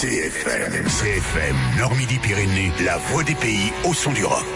CFM, Nord-Midi-Pyrénées, la voix des pays au son du rock.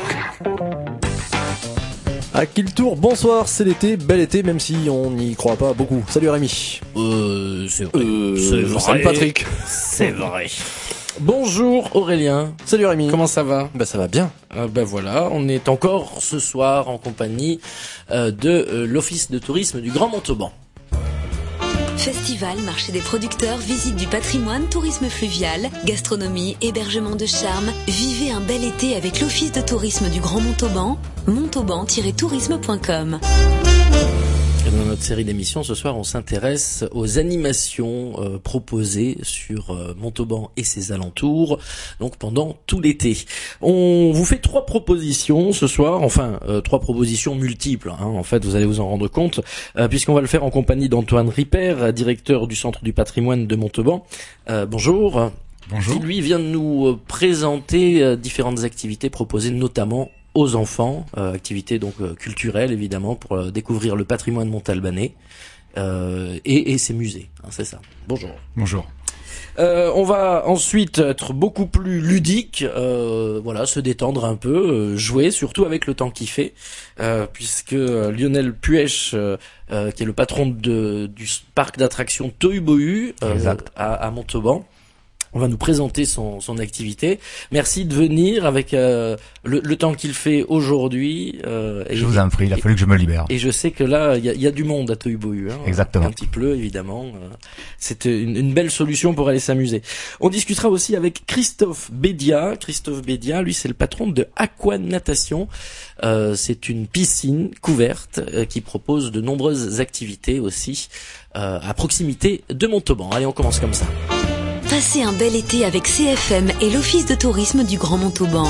À qui le tour, bonsoir, c'est l'été, bel été, même si on n'y croit pas beaucoup. Salut Rémi. C'est vrai. Salut Patrick. C'est vrai. Bonjour Aurélien. Salut Rémi. Comment ça va? Bah ça va bien. Voilà, on est encore ce soir en compagnie de l'Office de tourisme du Grand Montauban. Festival, marché des producteurs, visite du patrimoine, tourisme fluvial, gastronomie, hébergement de charme. Vivez un bel été avec l'Office de tourisme du Grand Montauban, montauban-tourisme.com. Et dans notre série d'émissions, ce soir, on s'intéresse aux animations proposées sur Montauban et ses alentours, donc pendant tout l'été. On vous fait 3 propositions ce soir, enfin 3 propositions multiples, hein, en fait, vous allez vous en rendre compte, puisqu'on va le faire en compagnie d'Antoine Ripper, directeur du Centre du patrimoine de Montauban. Bonjour. Bonjour. Qui lui vient de nous présenter différentes activités proposées notamment aux enfants, activités donc culturelles évidemment pour découvrir le patrimoine montalbanais et ses musées, hein, c'est ça. Bonjour. Bonjour. On va ensuite être beaucoup plus ludique, voilà, se détendre un peu, jouer surtout avec le temps qu'il fait, puisque Lionel Puech, qui est le patron du parc d'attractions Tohubohu à Montauban, on va nous présenter son activité. Merci de venir avec le temps qu'il fait aujourd'hui. Je vous en prie, il a fallu que je me libère. Et je sais que là, il y a du monde à Tohubohu. Hein, exactement. Quand il pleut, évidemment. C'est une belle solution pour aller s'amuser. On discutera aussi avec Christophe Bédia. Christophe Bédia, lui, c'est le patron de Aquanatation. C'est une piscine couverte qui propose de nombreuses activités aussi à proximité de Montauban. Allez, on commence comme ça. Passez un bel été avec CFM et l'Office de tourisme du Grand Montauban.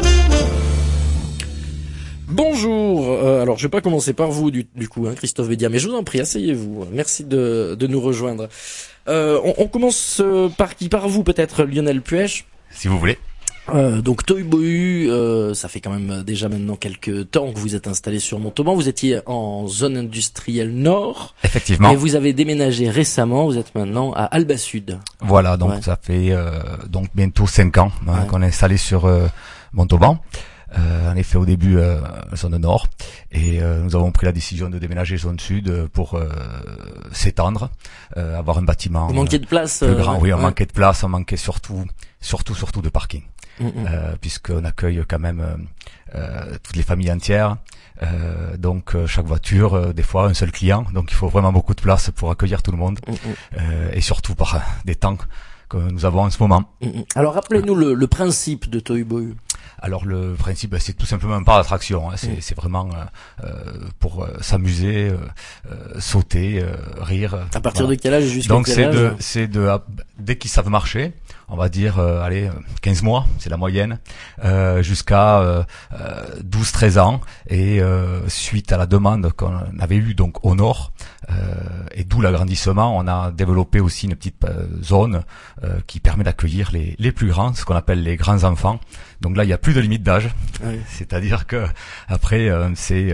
Bonjour. Alors, je vais pas commencer par vous du coup, hein, Christophe Bédia, mais je vous en prie, asseyez-vous. Merci de nous rejoindre. On commence par vous peut-être, Lionel Puech. Si vous voulez. Donc Tohubohu, ça fait quand même déjà maintenant quelques temps que vous êtes installé sur Montauban. Vous étiez en zone industrielle nord. Effectivement. Et vous avez déménagé récemment. Vous êtes maintenant à Alba Sud. Voilà, donc ça fait donc bientôt 5 ans qu'on est installé sur Montauban. En effet, au début, zone nord, et nous avons pris la décision de déménager zone sud pour s'étendre, avoir un bâtiment. Vous manquiez de place. Plus grand. Oui, on manquait de place, on manquait surtout de parking. Puisqu'on accueille quand même toutes les familles entières, donc chaque voiture, des fois un seul client, donc il faut vraiment beaucoup de place pour accueillir tout le monde, et surtout par des temps que nous avons en ce moment. Alors rappelez-nous le principe de Tohubohu. Alors le principe, c'est tout simplement un parc d'attraction, hein. C'est vraiment pour s'amuser, sauter, rire. À partir de quel âge jusqu'à quel âge? Donc c'est dès qu'ils savent marcher, on va dire 15 mois, c'est la moyenne, jusqu'à 12-13 ans, et suite à la demande qu'on avait eue donc au nord, et d'où l'agrandissement, on a développé aussi une petite zone qui permet d'accueillir les plus grands, ce qu'on appelle les grands enfants. Donc là, il y a plus de limite d'âge, c'est-à-dire que après c'est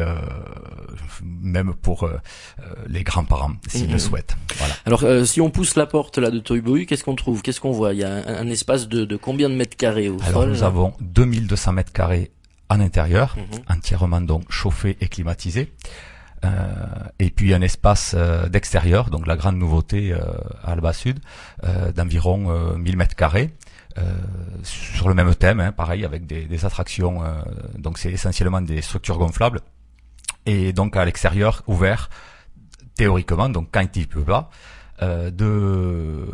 même pour les grands-parents s'ils le souhaitent. Voilà. Alors si on pousse la porte là de Tohubohu, qu'est-ce qu'on trouve? Qu'est-ce qu'on voit? Il y a un espace de combien de mètres carrés au sol? Alors nous avons 2200 mètres carrés en intérieur, entièrement donc chauffé et climatisé. Et puis un espace d'extérieur, donc la grande nouveauté à Alba Sud, d'environ 1000 mètres carrés. Sur le même thème, hein, pareil, avec des attractions, donc c'est essentiellement des structures gonflables, et donc à l'extérieur ouvert théoriquement, donc quand il pleut pas, de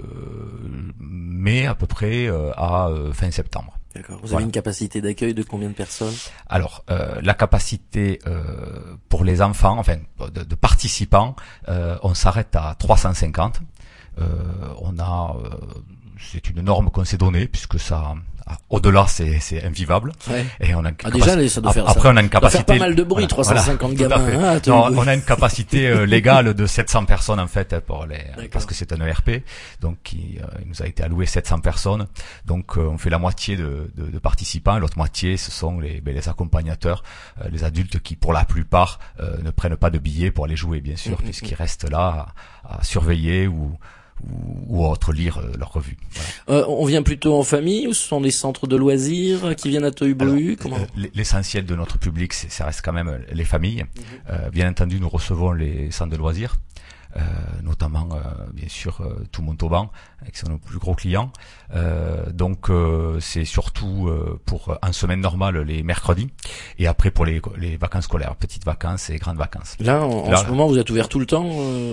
mai à peu près à fin septembre. D'accord. Vous avez une capacité d'accueil de combien de personnes? Alors la capacité pour les enfants, enfin de participants, on s'arrête à 350. On a c'est une norme qu'on s'est donnée, puisque ça, au-delà, c'est invivable. Ouais. Et on a déjà, ça doit faire, après, on a une capacité. Ça doit faire pas mal de bruit, 350 gamins. Hein, non, on a une capacité légale de 700 personnes, en fait, parce que c'est un ERP. Donc, il nous a été alloué 700 personnes. Donc, on fait la moitié de participants, et l'autre moitié, ce sont les accompagnateurs, les adultes qui, pour la plupart, ne prennent pas de billets pour aller jouer, bien sûr, puisqu'ils restent là à surveiller ou ou autres, lire leur revue. Voilà. On vient plutôt en famille ou ce sont des centres de loisirs qui viennent à Tohubohu? L'essentiel de notre public, ça reste quand même les familles. Bien entendu, nous recevons les centres de loisirs, notamment bien sûr tout Montauban, avec son plus gros clients. Donc c'est surtout pour en semaine normale les mercredis, et après pour les vacances scolaires, petites vacances et grandes vacances. Là, en ce moment, vous êtes ouvert tout le temps?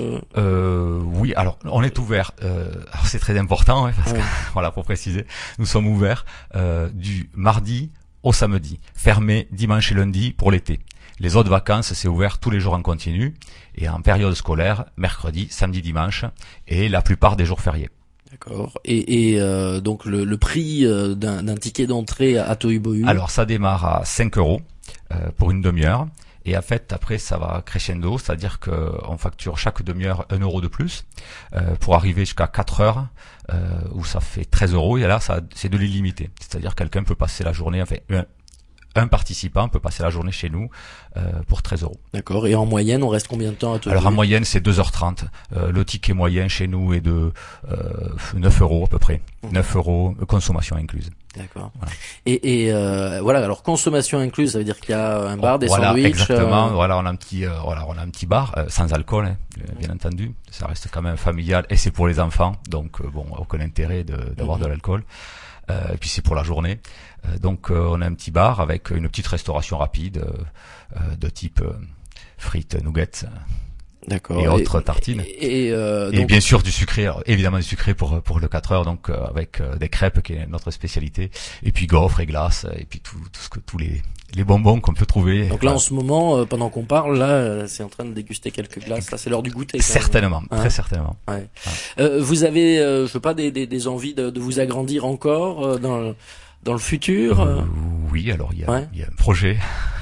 Oui, alors on est ouvert. Alors c'est très important, parce que voilà, pour préciser, nous sommes ouverts du mardi au samedi, fermé dimanche et lundi pour l'été. Les autres vacances, c'est ouvert tous les jours en continu, et en période scolaire, mercredi, samedi, dimanche, et la plupart des jours fériés. D'accord. Et donc le prix d'un ticket d'entrée à Tohubohu? Alors ça démarre à 5 € pour une demi-heure, et en fait après ça va crescendo, c'est-à-dire que on facture chaque demi-heure 1 € de plus pour arriver jusqu'à 4 heures où ça fait 13 €, et là ça c'est de l'illimité, c'est-à-dire quelqu'un peut passer la journée, enfin un participant peut passer la journée chez nous pour 13 €. D'accord. Et en moyenne, on reste combien de temps à Tohubohu? Alors en moyenne, c'est 2h30. Le ticket moyen chez nous est de 9 € à peu près. 9 € consommation incluse. D'accord. Voilà. Et voilà. Alors consommation incluse, ça veut dire qu'il y a un bar, des sandwichs. Exactement. Voilà, on a un petit bar sans alcool, hein, bien entendu. Ça reste quand même familial, et c'est pour les enfants, donc bon, aucun intérêt d'avoir de l'alcool. Et puis c'est pour la journée. Donc on a un petit bar avec une petite restauration rapide de type frites, nuggets. D'accord. Et autres tartines. Et donc, bien sûr du sucré, alors, évidemment du sucré pour le 4 heures, donc avec des crêpes qui est notre spécialité, et puis gaufres et glaces, et puis tous les bonbons qu'on peut trouver. Donc là en ce moment, pendant qu'on parle, là c'est en train de déguster quelques glaces. Là c'est l'heure du goûter. Certainement, très certainement. Ouais. Vous avez, je sais pas, des envies de vous agrandir encore dans le futur? Oui, alors il y a un projet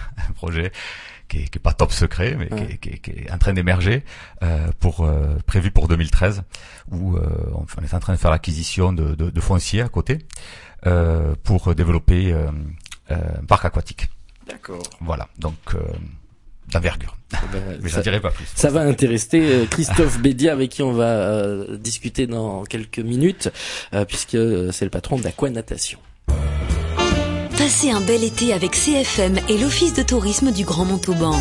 qui est pas top secret, mais qui est en train d'émerger, prévu pour 2013, où on est en train de faire l'acquisition de foncier à côté pour développer un parc aquatique. D'accord. Voilà, donc d'envergure. Mais je ne dirai pas plus. Ça va intéresser Christophe Bédia, avec qui on va discuter dans quelques minutes, puisque c'est le patron d'Aquanatation. Passez un bel été avec CFM et l'Office de tourisme du Grand Montauban.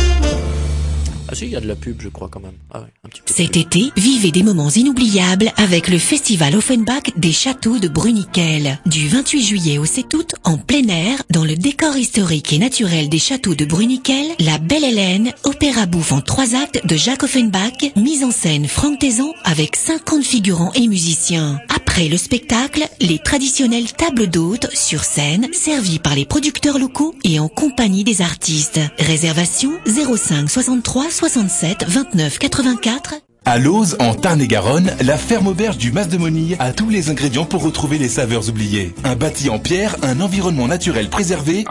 Ah si, il y a de la pub, je crois, quand même. Ah ouais, un petit peu. Cet été, vivez des moments inoubliables avec le festival Offenbach des châteaux de Bruniquel. Du 28 juillet au 7 août, en plein air, dans le décor historique et naturel des châteaux de Bruniquel, La Belle Hélène, opéra bouffe en 3 actes de Jacques Offenbach, mise en scène Franck Tézan avec 50 figurants et musiciens. Après le spectacle, les traditionnelles tables d'hôtes sur scène, servies par les producteurs locaux et en compagnie des artistes. Réservation 05 63 67 29 84. À Lozes, en Tarn-et-Garonne, la ferme auberge du Mas de Monille a tous les ingrédients pour retrouver les saveurs oubliées. Un bâti en pierre, un environnement naturel préservé,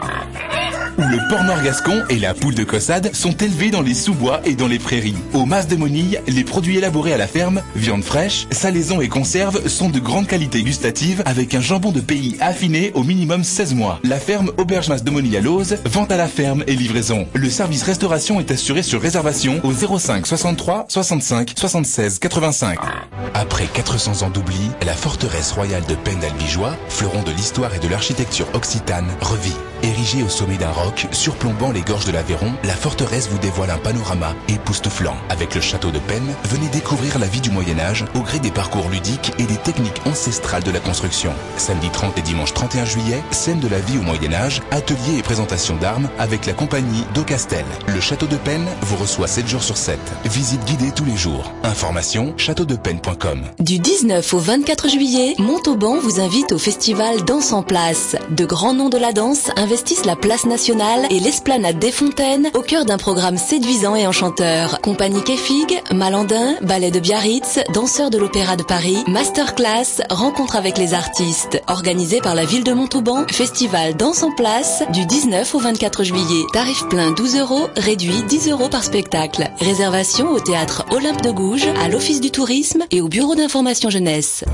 où le porc noir gascon et la poule de Caussade sont élevés dans les sous-bois et dans les prairies. Au Mas de Monille, les produits élaborés à la ferme, viande fraîche, salaisons et conserves, sont de grande qualité gustative, avec un jambon de pays affiné au minimum 16 mois. La ferme Auberge Mas de Monille à Lozes, vente à la ferme et livraison. Le service restauration est assuré sur réservation au 05 63 65 76 85. Après 400 ans d'oubli, la forteresse royale de Penne d'Albigeois, fleuron de l'histoire et de l'architecture occitane, revit. Érigée au sommet d'un roc, surplombant les gorges de l'Aveyron, la forteresse vous dévoile un panorama époustouflant. Avec le château de Penne, venez découvrir la vie du Moyen-Âge au gré des parcours ludiques et des techniques ancestrales de la construction. Samedi 30 et dimanche 31 juillet, scène de la vie au Moyen-Âge, atelier et présentation d'armes avec la compagnie d'Ocastel. Le château de Penne vous reçoit 7 jours sur 7. Visite guidée tous les jours. Information châteaudepenn.com. Du 19 au 24 juillet, Montauban vous invite au festival Danse en place. De grands noms de la danse investissent la place nationale et l'esplanade des Fontaines au cœur d'un programme séduisant et enchanteur. Compagnie Kefig, Malandin, Ballet de Biarritz, danseurs de l'Opéra de Paris, masterclass, rencontre avec les artistes. Organisé par la ville de Montauban, festival Danse en place du 19 au 24 juillet. Tarif plein 12 €, réduit 10 € par spectacle. Réservation au théâtre Olympe de Gouges, à l'Office du tourisme et au Bureau d'information jeunesse.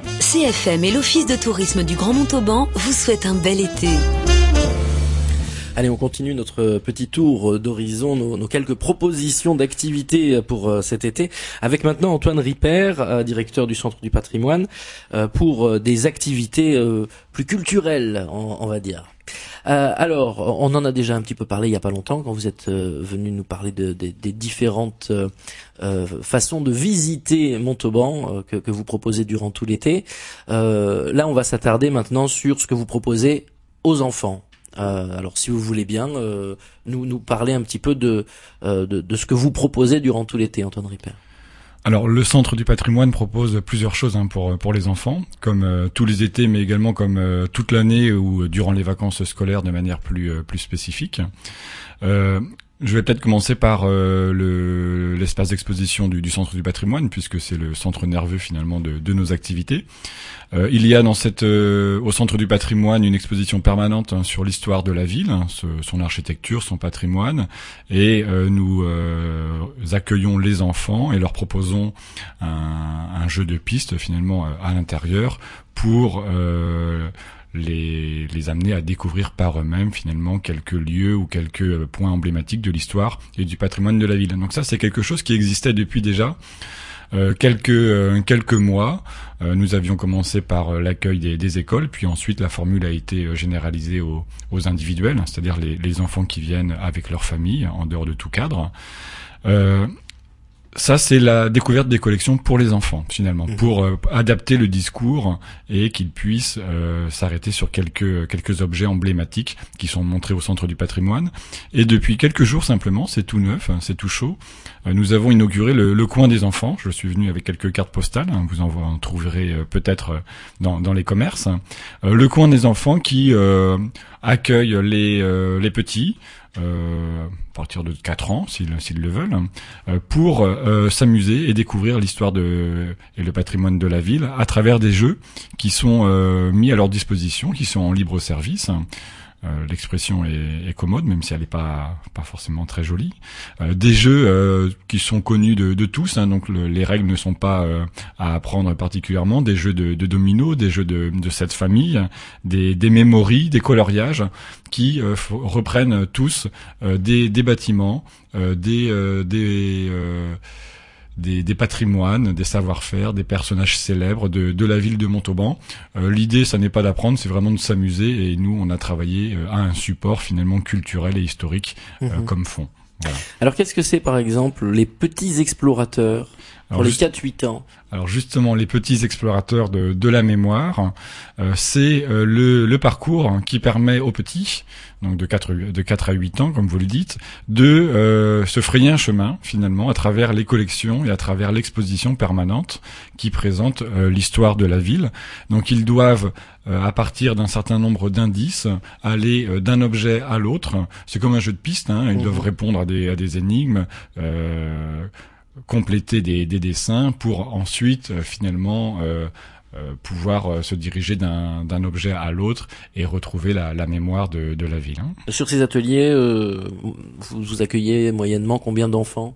CFM et l'Office de tourisme du Grand Montauban vous souhaitent un bel été. Allez, on continue notre petit tour d'horizon, nos quelques propositions d'activités pour cet été, avec maintenant Antoine Ripper, directeur du Centre du Patrimoine, pour des activités plus culturelles, on va dire. Alors, on en a déjà un petit peu parlé il y a pas longtemps quand vous êtes venu nous parler des différentes façons de visiter Montauban que vous proposez durant tout l'été. Là, on va s'attarder maintenant sur ce que vous proposez aux enfants. Alors, si vous voulez bien nous parler un petit peu de ce que vous proposez durant tout l'été, Antoine Ripper. Alors, le Centre du Patrimoine propose plusieurs choses pour les enfants, comme tous les étés, mais également comme toute l'année ou durant les vacances scolaires de manière plus spécifique. Je vais peut-être commencer par l'espace d'exposition du Centre du Patrimoine, puisque c'est le centre nerveux finalement de nos activités. Il y a dans au Centre du Patrimoine une exposition permanente sur l'histoire de la ville, son architecture, son patrimoine, et nous accueillons les enfants et leur proposons un jeu de pistes finalement à l'intérieur pour les amener à découvrir par eux-mêmes finalement quelques lieux ou quelques points emblématiques de l'histoire et du patrimoine de la ville. Donc ça, c'est quelque chose qui existait depuis déjà quelques mois. Nous avions commencé par l'accueil des écoles, puis ensuite la formule a été généralisée aux individuels, c'est-à-dire les enfants qui viennent avec leur famille en dehors de tout cadre. Ça, c'est la découverte des collections pour les enfants, finalement, pour adapter le discours et qu'ils puissent s'arrêter sur quelques objets emblématiques qui sont montrés au Centre du Patrimoine. Et depuis quelques jours, simplement, c'est tout neuf, c'est tout chaud, nous avons inauguré le coin des enfants. Je suis venu avec quelques cartes postales, vous en trouverez peut-être dans les commerces. Le coin des enfants qui accueille les petits, à partir de 4 ans, s'ils le veulent, pour s'amuser et découvrir l'histoire et le patrimoine de la ville à travers des jeux qui sont mis à leur disposition, qui sont en libre service. L'expression est commode, même si elle n'est pas forcément très jolie. Des jeux qui sont connus de tous, donc les règles ne sont pas à apprendre particulièrement. Des jeux de dominos, des jeux de cette famille, des mémories, des coloriages qui reprennent tous des bâtiments, des patrimoines, des savoir-faire, des personnages célèbres de la ville de Montauban. L'idée, ça n'est pas d'apprendre, c'est vraiment de s'amuser, et nous, on a travaillé à un support finalement culturel et historique comme fond. Voilà. Alors, qu'est-ce que c'est, par exemple, les petits explorateurs pour les 4-8 ans? Alors justement, les petits explorateurs de la mémoire, c'est le parcours qui permet aux petits, donc de 4 à 8 ans, comme vous le dites, de se frayer un chemin, finalement, à travers les collections et à travers l'exposition permanente qui présente l'histoire de la ville. Donc ils doivent, à partir d'un certain nombre d'indices, aller d'un objet à l'autre. C'est comme un jeu de pistes, ils doivent répondre à des énigmes, compléter des dessins pour ensuite finalement pouvoir se diriger d'un objet à l'autre et retrouver la mémoire de la ville. Sur ces ateliers, vous accueillez moyennement combien d'enfants?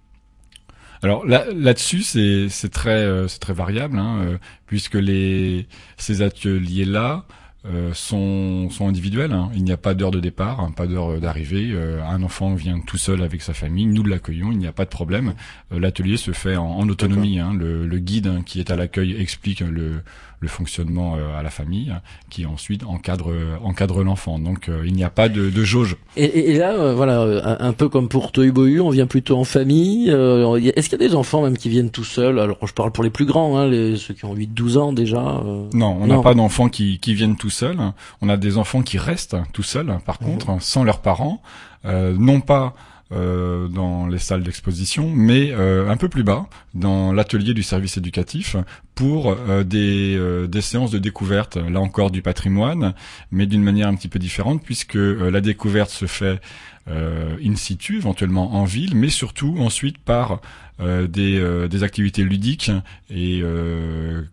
Alors là-dessus, c'est très variable, puisque ces ateliers-là sont individuels. Il n'y a pas d'heure de départ, pas d'heure d'arrivée. Un enfant vient tout seul avec sa famille, nous l'accueillons, il n'y a pas de problème. L'atelier se fait en autonomie. Le guide qui est à l'accueil explique le fonctionnement à la famille, qui ensuite encadre l'enfant. Donc il n'y a pas de jauge. Et là, voilà, un peu comme pour Tohubohu, on vient plutôt en famille. Est-ce qu'il y a des enfants même qui viennent tout seuls? Alors je parle pour les plus grands, ceux qui ont 8-12 ans déjà. Non, on n'a pas d'enfants qui viennent tout seuls. On a des enfants qui restent tout seuls, par contre, sans leurs parents, non pas dans les salles d'exposition, mais un peu plus bas, dans l'atelier du service éducatif, pour des séances de découverte, là encore du patrimoine, mais d'une manière un petit peu différente, puisque la découverte se fait in situ, éventuellement en ville, mais surtout ensuite par des activités ludiques et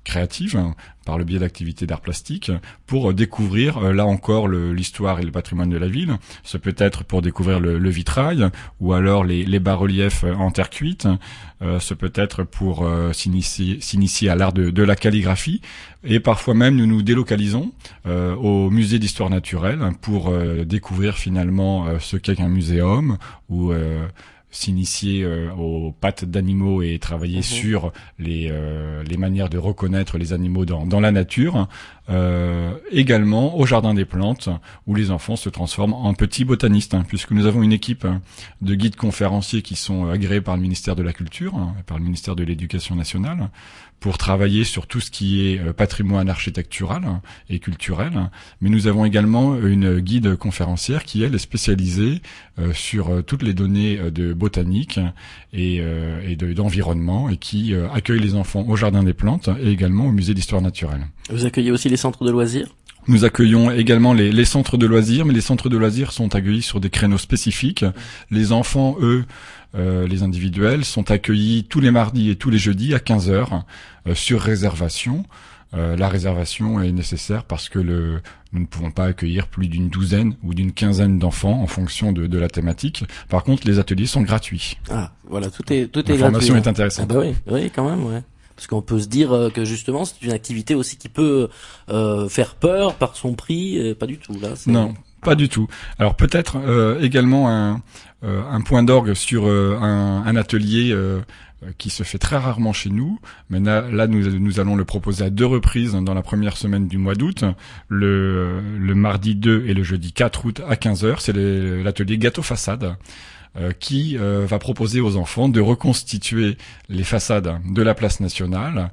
créative, par le biais d'activités d'art plastique, pour découvrir, là encore, l'histoire et le patrimoine de la ville. Ce peut être pour découvrir le vitrail, ou alors les bas-reliefs en terre cuite. Ce peut être pour s'initier à l'art de la calligraphie. Et parfois même, nous délocalisons au musée d'histoire naturelle pour découvrir finalement ce qu'est qu'un muséum, ou s'initier aux pattes d'animaux et travailler sur les manières de reconnaître les animaux dans la nature. Également au jardin des plantes, où les enfants se transforment en petits botanistes, puisque nous avons une équipe de guides conférenciers qui sont agréés par le ministère de la Culture, par le ministère de l'Éducation nationale, pour travailler sur tout ce qui est patrimoine architectural et culturel. Mais nous avons également une guide conférencière qui, elle, est spécialisée sur toutes les données de botanique et d'environnement, et qui accueille les enfants au jardin des plantes et également au musée d'histoire naturelle. Vous accueillez aussi les centres de loisirs ? Nous accueillons également les centres de loisirs, mais les centres de loisirs sont accueillis sur des créneaux spécifiques. Les enfants, eux, les individuels, sont accueillis tous les mardis et tous les jeudis à 15h sur réservation. La réservation est nécessaire parce que nous ne pouvons pas accueillir plus d'une douzaine ou d'une quinzaine d'enfants en fonction de la thématique. Par contre, les ateliers sont gratuits. Ah, voilà, tout est gratuit. L'information est intéressante. Ah bah oui, quand même, ouais. Parce qu'on peut se dire que justement c'est une activité aussi qui peut faire peur par son prix, pas du tout là. Non, pas du tout. Alors peut-être également un point d'orgue sur un atelier qui se fait très rarement chez nous, mais là nous allons le proposer à 2 reprises dans la première semaine du mois d'août, le mardi 2 et le jeudi 4 août à 15h, c'est l'atelier gâteau façade. Qui va proposer aux enfants de reconstituer les façades de la place nationale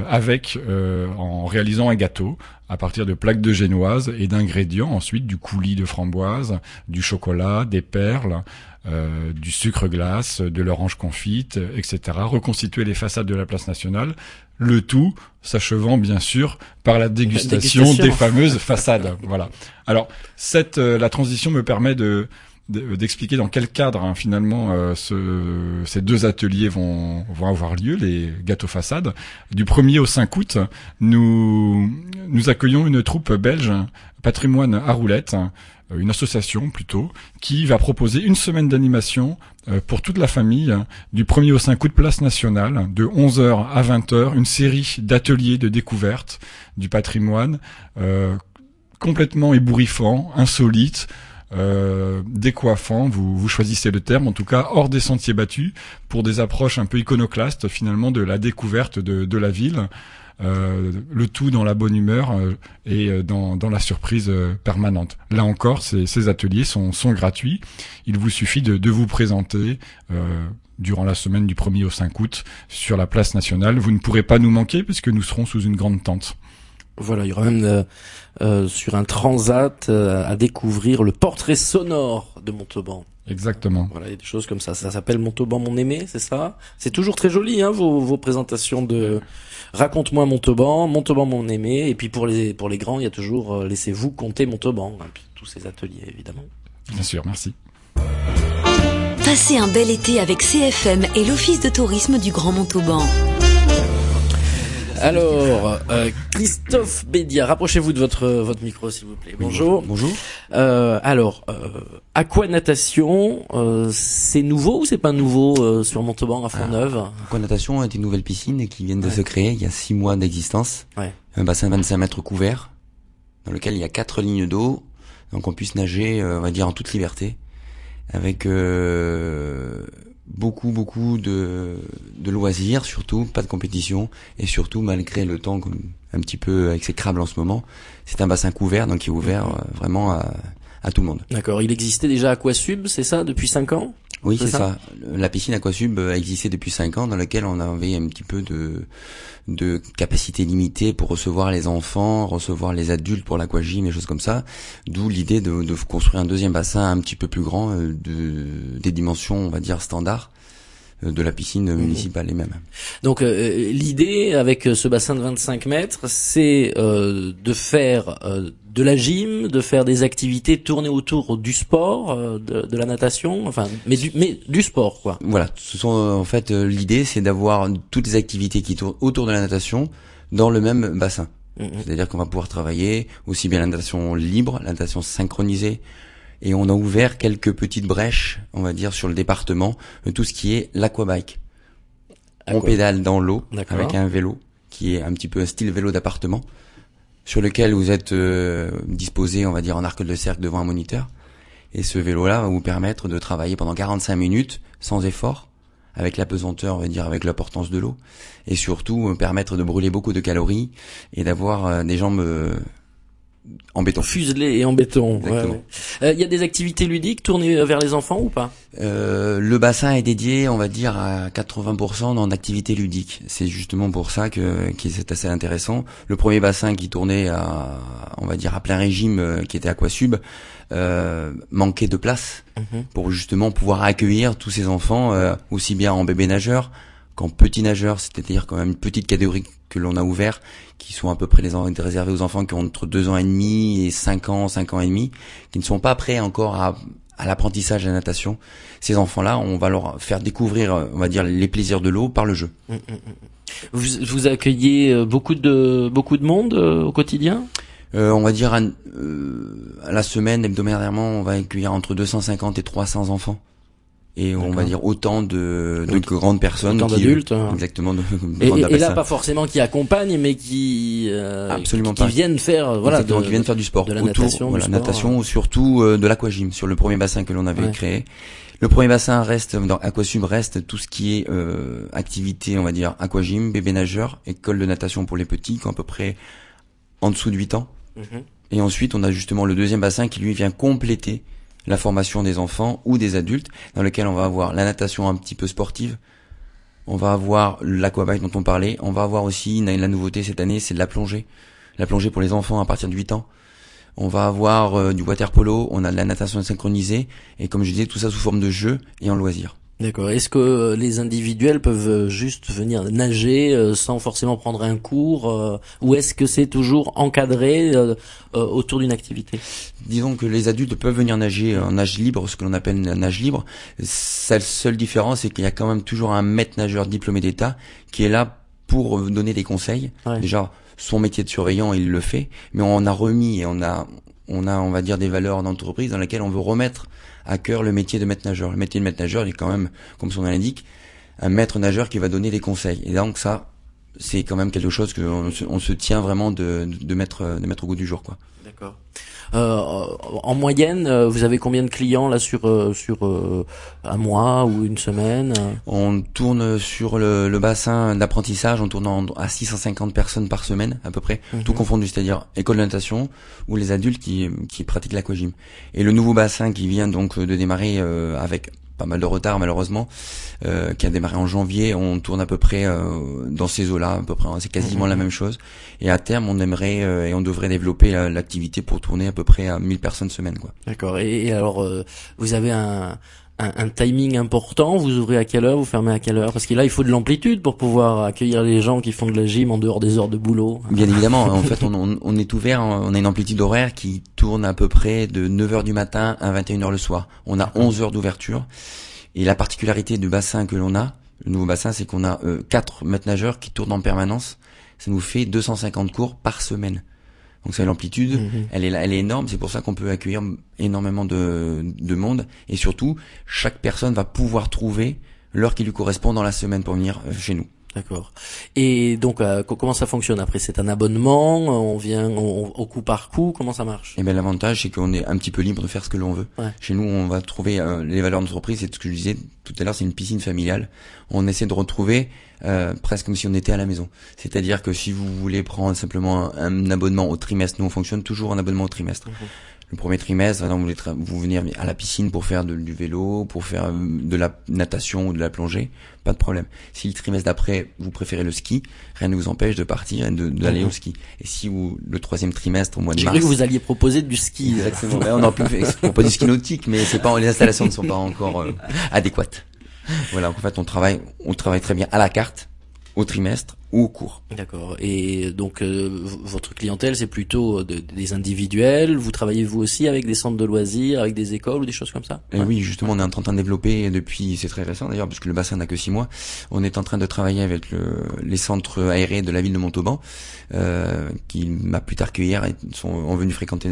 en réalisant un gâteau à partir de plaques de génoise et d'ingrédients, ensuite du coulis de framboise, du chocolat, des perles, du sucre glace, de l'orange confite, etc. Reconstituer les façades de la place nationale, le tout s'achevant bien sûr par la dégustation des fameuses façades. Voilà. Alors la transition me permet d'expliquer dans quel cadre finalement ces 2 ateliers vont avoir lieu, les gâteaux façades. Du 1er au 5 août, nous accueillons une troupe belge, Patrimoine à roulettes, une association plutôt, qui va proposer une semaine d'animation pour toute la famille, du 1er au 5 août, place nationale, de 11h à 20h, une série d'ateliers de découverte du patrimoine complètement ébouriffant, insolite, décoiffant, vous choisissez le terme, en tout cas hors des sentiers battus, pour des approches un peu iconoclastes finalement de la découverte de la ville, le tout dans la bonne humeur et dans la surprise permanente. Là encore, ces ateliers sont gratuits, il vous suffit de vous présenter durant la semaine du 1er au 5 août sur la place nationale. Vous ne pourrez pas nous manquer puisque nous serons sous une grande tente. Voilà, il y aura même sur un transat à découvrir le portrait sonore de Montauban. Exactement. Voilà, il y a des choses comme ça. Ça s'appelle Montauban mon aimé, c'est ça ? C'est toujours très joli, vos présentations de Raconte-moi Montauban, Montauban mon aimé. Et puis pour les grands, il y a toujours Laissez-vous compter Montauban. Puis tous ces ateliers, évidemment. Bien sûr, merci. Passez un bel été avec CFM et l'Office de tourisme du Grand Montauban. Alors, Christophe Bédia, rapprochez-vous de votre micro s'il vous plaît. Bonjour. Bonjour. Aquanatation, c'est nouveau ou c'est pas nouveau sur Montauban à Font-Neuve ? Aquanatation est une nouvelle piscine qui vient de se créer il y a 6 mois d'existence. Ouais. Un bassin de 25 mètres couvert, dans lequel il y a 4 lignes d'eau, donc on puisse nager, on va dire en toute liberté, avec beaucoup de loisirs, surtout pas de compétition, et surtout malgré le temps comme un petit peu exécrable en ce moment, c'est un bassin couvert donc qui est ouvert vraiment à tout le monde. D'accord, il existait déjà Aquasub, c'est ça, depuis 5 ans ? Oui, c'est ça. La piscine Aquasub a existé depuis 5 ans, dans laquelle on avait un petit peu de capacité limitée pour recevoir les enfants, recevoir les adultes pour l'aquagym et choses comme ça. D'où l'idée de construire un deuxième bassin un petit peu plus grand, des dimensions, on va dire, standards de la piscine municipale les mêmes. Donc l'idée avec ce bassin de 25 mètres, c'est de faire de la gym, de faire des activités tournées autour du sport, de la natation, enfin, mais du sport, quoi. Voilà, ce sont en fait l'idée, c'est d'avoir toutes les activités qui tournent autour de la natation, dans le même bassin. C'est-à-dire qu'on va pouvoir travailler aussi bien la natation libre, la natation synchronisée, et on a ouvert quelques petites brèches, on va dire, sur le département, de tout ce qui est l'aquabike. On pédale dans l'eau avec un vélo qui est un petit peu un style vélo d'appartement, sur lequel vous êtes disposé, on va dire, en arc de cercle devant un moniteur. Et ce vélo-là va vous permettre de travailler pendant 45 minutes sans effort, avec la pesanteur, on va dire, avec l'importance de l'eau, et surtout permettre de brûler beaucoup de calories et d'avoir des jambes en béton. Fuselé et en béton. Exactement. Il y a des activités ludiques tournées vers les enfants ou pas? Le bassin est dédié, on va dire, à 80% dans d'activités ludiques. C'est justement pour ça que c'est assez intéressant. Le premier bassin qui tournait à, on va dire, à plein régime, qui était Aquasub, manquait de place pour justement pouvoir accueillir tous ces enfants, aussi bien en bébé nageur qu'en petit nageur, c'est-à-dire quand même une petite catégorie que l'on a ouvert, qui sont à peu près réservés aux enfants qui ont entre 2 ans et demi et 5 ans et demi, qui ne sont pas prêts encore à l'apprentissage de la natation. Ces enfants-là, on va leur faire découvrir, on va dire, les plaisirs de l'eau par le jeu. Vous accueillez beaucoup de monde au quotidien? On va dire à la semaine, hebdomadairement, on va accueillir entre 250 et 300 enfants. Et on va dire autant de grandes personnes, autant d'adultes, exactement, et là pas forcément qui accompagnent, mais qui absolument qui viennent faire qui viennent faire du sport, de la autour, natation, voilà, natation ou surtout de l'aquagym sur le premier bassin que l'on avait créé. Le premier bassin reste dans Aquasub, reste tout ce qui est activité, on va dire aquagym, bébé nageur, école de natation pour les petits qui ont à peu près en dessous de 8 ans. Et ensuite on a justement le deuxième bassin qui lui vient compléter la formation des enfants ou des adultes, dans lequel on va avoir la natation un petit peu sportive, on va avoir l'aquabike dont on parlait, on va avoir aussi la nouveauté cette année, c'est de la plongée pour les enfants à partir de 8 ans. On va avoir du water polo, on a de la natation synchronisée, et comme je disais, tout ça sous forme de jeu et en loisir. D'accord. Est-ce que les individuels peuvent juste venir nager sans forcément prendre un cours, ou est-ce que c'est toujours encadré autour d'une activité? Disons que les adultes peuvent venir nager en nage libre, ce que l'on appelle nage libre. Sa seule différence, c'est qu'il y a quand même toujours un maître nageur diplômé d'État qui est là pour donner des conseils. Déjà, son métier de surveillant, il le fait, mais on a remis et on a, on va dire, des valeurs d'entreprise dans lesquelles on veut remettre à cœur le métier de maître nageur. Le métier de maître nageur, il est quand même, comme son nom l'indique, un maître nageur qui va donner des conseils. Et donc ça, c'est quand même quelque chose que on se tient vraiment de mettre au goût du jour, quoi. D'accord. En moyenne, vous avez combien de clients là sur un mois ou une semaine? On tourne sur le bassin d'apprentissage, on tourne à 650 personnes par semaine à peu près, tout confondu, c'est-à-dire école de natation ou les adultes qui pratiquent l'aquagym. Et le nouveau bassin qui vient donc de démarrer avec pas mal de retard malheureusement, qui a démarré en janvier, on tourne à peu près dans ces eaux-là, à peu près, c'est quasiment la même chose. Et à terme, on aimerait et on devrait développer l'activité pour tourner à peu près à 1000 personnes semaine, quoi. D'accord. Et alors, vous avez un timing important, vous ouvrez à quelle heure, vous fermez à quelle heure? Parce que là, il faut de l'amplitude pour pouvoir accueillir les gens qui font de la gym en dehors des heures de boulot. Bien évidemment, en fait, on est ouvert, on a une amplitude horaire qui tourne à peu près de 9h du matin à 21h le soir. On a 11 heures d'ouverture. Et la particularité du bassin que l'on a, le nouveau bassin, c'est qu'on a 4 maîtres nageurs qui tournent en permanence. Ça nous fait 250 cours par semaine. Donc c'est l'amplitude, elle est énorme, c'est pour ça qu'on peut accueillir énormément de monde, et surtout chaque personne va pouvoir trouver l'heure qui lui correspond dans la semaine pour venir chez nous. D'accord. Et donc comment ça fonctionne après? C'est un abonnement, on vient au coup par coup, comment ça marche? Et ben l'avantage c'est qu'on est un petit peu libre de faire ce que l'on veut. Chez nous on va trouver les valeurs d'entreprise, c'est ce que je disais tout à l'heure, c'est une piscine familiale. On essaie de retrouver presque comme si on était à la maison. C'est-à-dire que si vous voulez prendre simplement un abonnement au trimestre, nous on fonctionne toujours en abonnement au trimestre. Le premier trimestre, vous venez à la piscine pour faire du vélo, pour faire de la natation ou de la plongée, pas de problème. Si le trimestre d'après, vous préférez le ski, rien ne vous empêche de partir et d'aller au ski. Et si le troisième trimestre, au mois de mars... J'ai cru que vous alliez proposer du ski. Exactement. On aurait pu proposer du ski nautique, mais les installations ne sont pas encore adéquates. Voilà, en fait, on travaille très bien à la carte. au trimestre ou au cours. D'accord. Et donc votre clientèle, c'est plutôt des individuels. Vous travaillez vous aussi avec des centres de loisirs, avec des écoles ou des choses comme ça? Oui, justement, on est en train de développer depuis, c'est très récent d'ailleurs, puisque le bassin n'a que 6 mois. On est en train de travailler avec les centres aérés de la ville de Montauban, qui m'a plus tard qu'hier sont venus fréquenter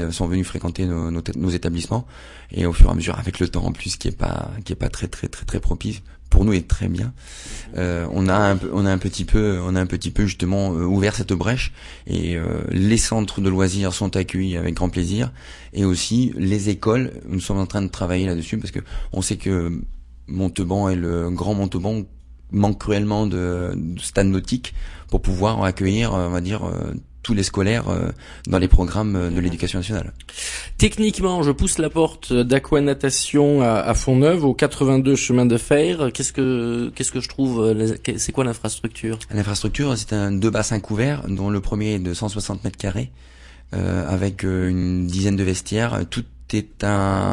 nos établissements. Et au fur et à mesure, avec le temps en plus, qui est pas très propice. Pour nous est très bien. On a un petit peu justement ouvert cette brèche et les centres de loisirs sont accueillis avec grand plaisir et aussi les écoles. Nous sommes en train de travailler là-dessus parce que on sait que Montauban et le Grand Montauban manquent cruellement de stades nautiques pour pouvoir accueillir, on va dire, tous les scolaires dans les programmes de l'éducation nationale. Techniquement, je pousse la porte d'Aquanatation à Fontneuve, au 82 chemin de fer. Qu'est-ce que je trouve? C'est quoi l'infrastructure? L'infrastructure, c'est deux bassins couverts, dont le premier est de 160 mètres carrés, avec une dizaine de vestiaires. Tout est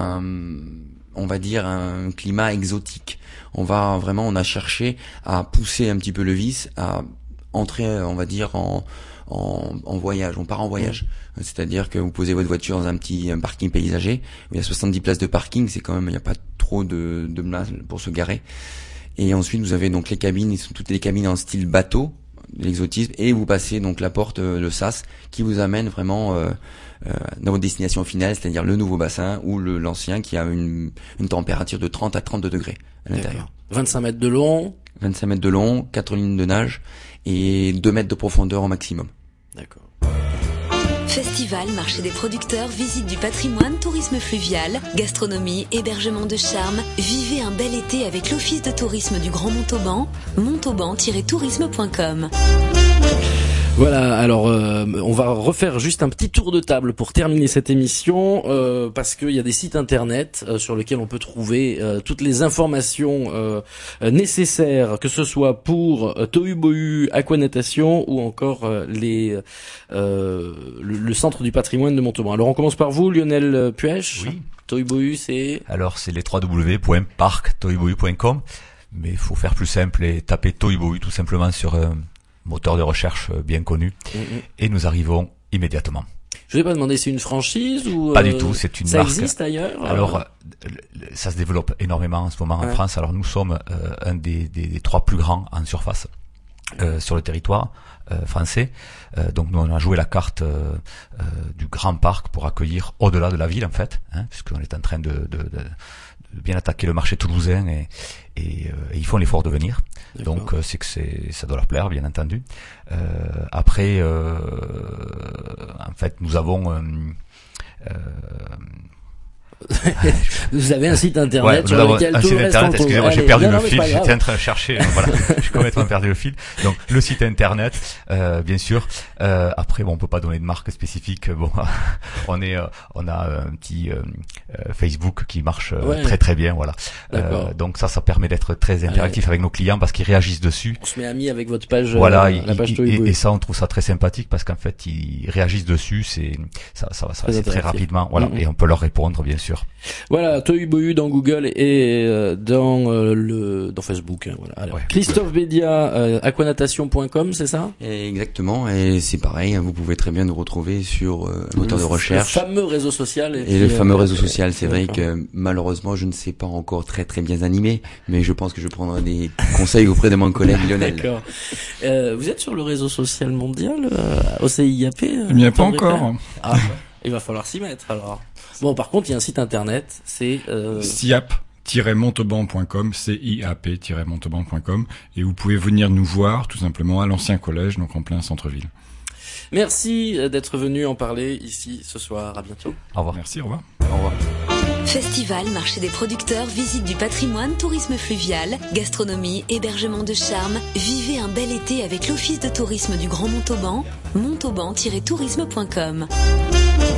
on va dire, un climat exotique. On a cherché à pousser un petit peu le vice, à entrer, on va dire, en voyage. On part en voyage. C'est-à-dire que vous posez votre voiture dans un parking paysager, où il y a 70 places de parking, c'est quand même, il n'y a pas trop de place pour se garer. Et ensuite, vous avez donc les cabines, toutes les cabines en style bateau, l'exotisme, et vous passez donc la porte, le sas, qui vous amène vraiment, dans votre destination finale, c'est-à-dire le nouveau bassin ou l'ancien qui a une température de 30 à 32 degrés à l'intérieur. 25 mètres de long. 25 mètres de long, 4 lignes de nage et 2 mètres de profondeur au maximum. D'accord. Festival, marché des producteurs, visite du patrimoine, tourisme fluvial, gastronomie, hébergement de charme. Vivez un bel été avec l'Office de tourisme du Grand Montauban, montauban-tourisme.com. Voilà, alors on va refaire juste un petit tour de table pour terminer cette émission, parce qu'il y a des sites internet sur lesquels on peut trouver toutes les informations nécessaires, que ce soit pour Tohu-Bohu, Aquanatation ou encore le centre du patrimoine de Montauban. Alors on commence par vous, Lionel Puech. Oui. Tohu-Bohu, c'est... Alors c'est les www.parctohu-bohu.com, mais il faut faire plus simple et taper Tohu-Bohu tout simplement sur moteur de recherche bien connu, et nous arrivons immédiatement. Je vais pas demander, c'est une franchise ou pas du tout, c'est une marque. Ça existe ailleurs? Alors, ça se développe énormément en ce moment en France. Alors nous sommes un des 3 plus grands en surface sur le territoire français. Donc nous on a joué la carte du grand parc pour accueillir au-delà de la ville en fait, puisqu'on est en train de bien attaquer le marché toulousain et ils font l'effort de venir. D'accord. Donc c'est que ça doit leur plaire bien entendu. Après en fait nous avons vous avez un site internet sur lequel tout le reste en trouve. Excusez-moi, j'ai perdu le fil, j'étais en train de chercher, voilà, j'ai complètement perdu le fil. Donc le site internet, bien sûr. Après, bon, on peut pas donner de marque spécifique. Bon, on a un petit Facebook qui marche très très bien, voilà. Donc ça permet d'être très interactif avec nos clients parce qu'ils réagissent dessus. On se met amis avec votre page, voilà, la page et ça, on trouve ça très sympathique parce qu'en fait, ils réagissent dessus. C'est très rapidement, voilà, et on peut leur répondre, bien sûr. Voilà, Tohu-Bohu dans Google et dans Facebook. Voilà. Alors, Christophe Bédia, aquanatation.com, c'est ça? Exactement, et c'est pareil, vous pouvez très bien nous retrouver sur moteur de recherche. Le fameux réseau social. Le fameux réseau social, c'est vrai que malheureusement je ne sais pas encore très bien animé, mais je pense que je prendrai des conseils auprès de mon collègue Lionel. D'accord. Vous êtes sur le réseau social mondial, au CIAP? Il n'y a pas encore. Ah, il va falloir s'y mettre alors. Bon, par contre, il y a un site internet, c'est CIAP-montauban.com, CIAP-montauban.com, et vous pouvez venir nous voir tout simplement à l'ancien collège, donc en plein centre-ville. Merci d'être venu en parler ici ce soir. À bientôt. Au revoir. Merci, au revoir. Au revoir. Festival, marché des producteurs, visite du patrimoine, tourisme fluvial, gastronomie, hébergement de charme. Vivez un bel été avec l'Office de tourisme du Grand Montauban, montauban-tourisme.com.